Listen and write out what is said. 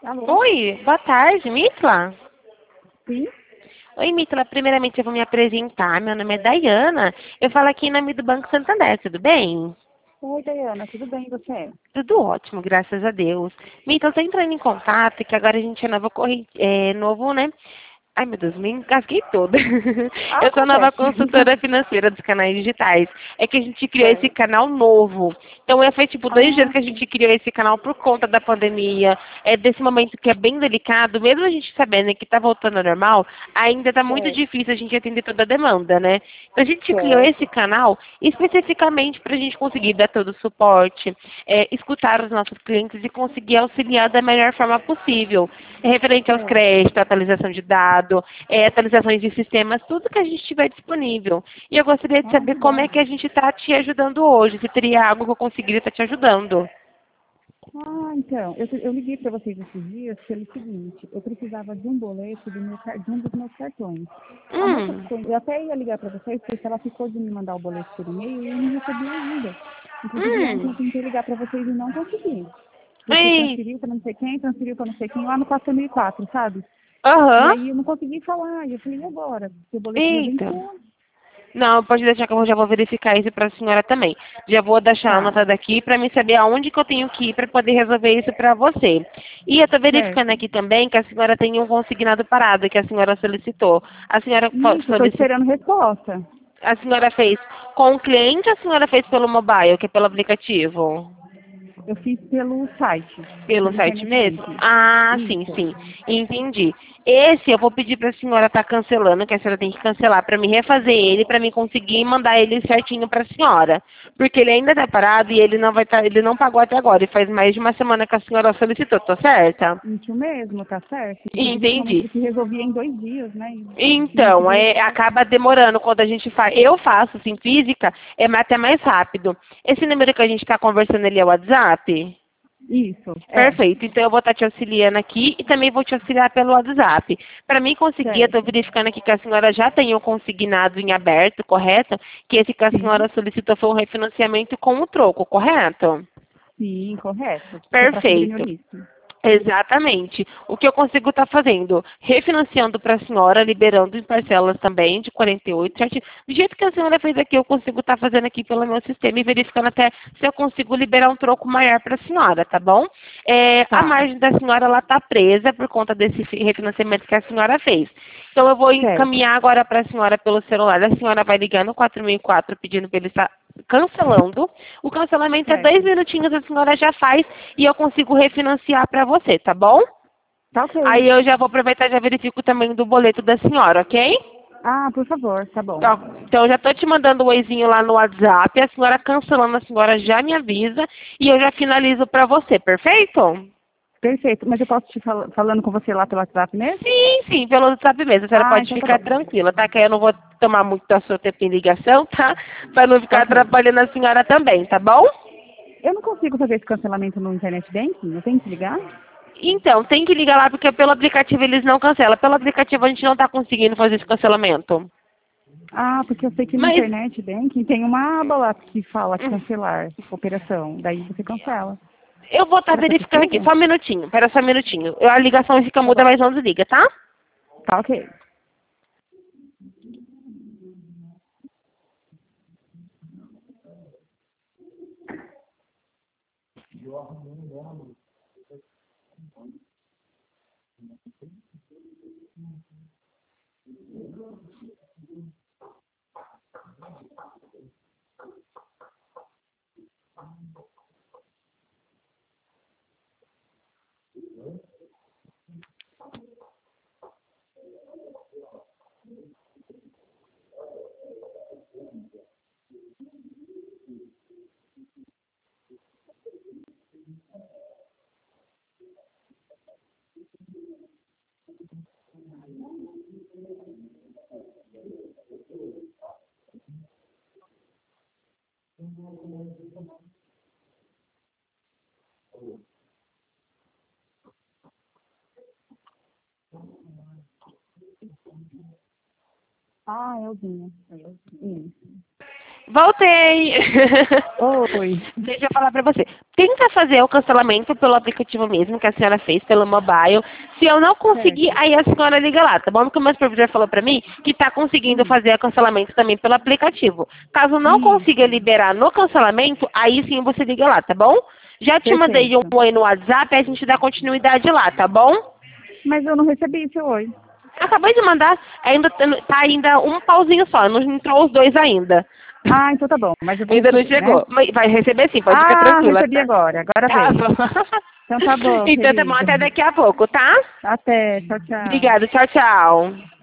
Alô? Oi, boa tarde, Mitla. Sim? Oi, Mitla. Primeiramente eu vou me apresentar. Meu nome é Dayana. Eu falo aqui em nome do Banco Santander, tudo bem? Oi, Dayana, tudo bem e você? Tudo ótimo, graças a Deus. Mitla, eu tô entrando em contato, que agora a gente é novo, né? Ai, meu Deus, me engasguei toda. Ah, Eu sou a nova acontece. consultora financeira dos canais digitais. É que a gente criou esse Certo. canal novo. Então, faz tipo 2 dias Ah, que a sim. gente criou esse canal por conta da pandemia. É desse momento que é bem delicado, mesmo a gente sabendo que tá voltando ao normal, ainda tá muito Certo. difícil a gente atender toda a demanda, né? Então, a gente criou esse Certo. canal especificamente para a gente conseguir dar todo o suporte, escutar os nossos clientes e conseguir auxiliar da melhor forma possível. Referente aos Certo. créditos, atualização de dado, atualizações de sistemas, tudo que a gente tiver disponível. E eu gostaria de Ah, saber que como é bom. que a gente está te ajudando hoje, se teria algo que eu conseguiria estar te ajudando. Ah, então, eu liguei para vocês esses dias pelo seguinte, eu precisava de um boleto de um dos meus cartões. A moça Hum, ficou, eu até ia ligar para vocês, porque ela ficou de me mandar o boleto por e-mail e eu não recebi ainda. Inclusive ontem eu hum, tentei ligar para vocês e não consegui. Porque ei, transferiu para não sei quem, lá no 4004, sabe? E aham, aí eu não consegui falar. E eu falei, e agora? Porque o boleto já eita. venceu. Não, pode deixar que eu já vou verificar isso para a senhora também. Já vou deixar Tá, anotada aqui para me saber aonde que eu tenho que ir para poder resolver isso para você. E eu estou verificando certo. aqui também que a senhora tem um consignado parado que a senhora solicitou. A senhora Isso, eu tô solicitou, esperando resposta. a senhora fez com o cliente ou a senhora fez pelo mobile, que é pelo aplicativo? Eu fiz pelo site, Pelo pelo site internet mesmo? banking. Ah, sim, Isso. sim. Entendi. Esse eu vou pedir para a senhora estar cancelando, que a senhora tem que cancelar para me refazer ele, para mim conseguir mandar ele certinho para a senhora. Porque ele ainda está parado e ele não vai estar, ele não pagou até agora. E faz mais de uma semana que a senhora solicitou, tá certa? Isso mesmo, tá certo. Inclusive tinha uma Entendi. moça que resolvia em 2 dias, né? E não Então, tive resposta. acaba demorando quando a gente faz. Eu faço, assim, física, até mais rápido. Esse número que a gente está conversando ali é o WhatsApp? Isso, é. Perfeito. Então eu vou estar te auxiliando aqui e também vou te auxiliar pelo WhatsApp. Para mim conseguir, eu estou Certo. verificando aqui que a senhora já tem o consignado em aberto, correto? Que esse que a Sim, senhora solicitou foi um refinanciamento com o troco, correto? sim, correto. Que é para cobrir meu Perfeito. risco. Exatamente. O que eu consigo estar fazendo? Refinanciando para a senhora, liberando em parcelas também de 48, certo? Do jeito que a senhora fez aqui, eu consigo estar fazendo aqui pelo meu sistema e verificando até se eu consigo liberar um troco maior para a senhora, tá bom? A Tá, margem da senhora ela está presa por conta desse refinanciamento que a senhora fez. Então eu vou certo. encaminhar agora para a senhora pelo celular. A senhora vai ligar no 4004 pedindo para ele estar cancelando. O cancelamento é dois Certo. minutinhos, a senhora já faz e eu consigo refinanciar para você, tá bom? Tá ok. Aí eu já vou aproveitar e já verifico também do boleto da senhora, ok? Ah, por favor, tá bom. Ó, então eu já estou te mandando o oizinho lá no WhatsApp, a senhora cancelando, a senhora já me avisa e eu já finalizo para você, perfeito? Perfeito. Mas eu posso te falando com você lá pelo WhatsApp mesmo? Sim, sim, pelo WhatsApp mesmo. A senhora Ah, pode então tá ficar bom. tranquila, tá? Que aí eu não vou tomar muito do seu tempo em ligação, tá? Para não Tá ficar ok. atrapalhando a senhora também, tá bom? Eu não consigo fazer esse cancelamento no internet banking? Eu tenho que ligar? Então, tem que ligar lá porque pelo aplicativo eles não cancelam. Pelo aplicativo a gente não está conseguindo fazer esse cancelamento. Ah, porque eu sei que no Mas internet banking tem uma aba lá que fala hum, cancelar operação. Daí você cancela. eu vou estar Será que é verificando aqui. possível? Só um minutinho. Pera só um minutinho. A ligação fica Tá muda, bom. mas não desliga, tá? Tá ok. Ah, Elzinha. Isso. Voltei! Oi. Deixa eu falar pra você. Tenta fazer o cancelamento pelo aplicativo mesmo, que a senhora fez pelo mobile. Se eu não conseguir, aí a senhora liga lá, tá bom? Porque o meu supervisor falou pra mim que tá conseguindo fazer o cancelamento também pelo aplicativo. Caso não consiga liberar no cancelamento, aí sim você liga lá, tá bom? Já te mandei um Perfeito. oi no WhatsApp, a gente dá continuidade lá, tá bom? Mas eu não recebi seu oi. Acabei de mandar, tá ainda um pauzinho só, não entrou os dois ainda. Ah, então tá bom. Mas eu vou Ainda não receber, né? chegou. Mas vai receber sim, pode ficar Ah, tranquila, recebi tá? agora. Agora Tá veio. bom. Então tá bom, Então tá bom, querida. até daqui a pouco, tá? Até. Tchau, tchau. Obrigada, tchau, tchau.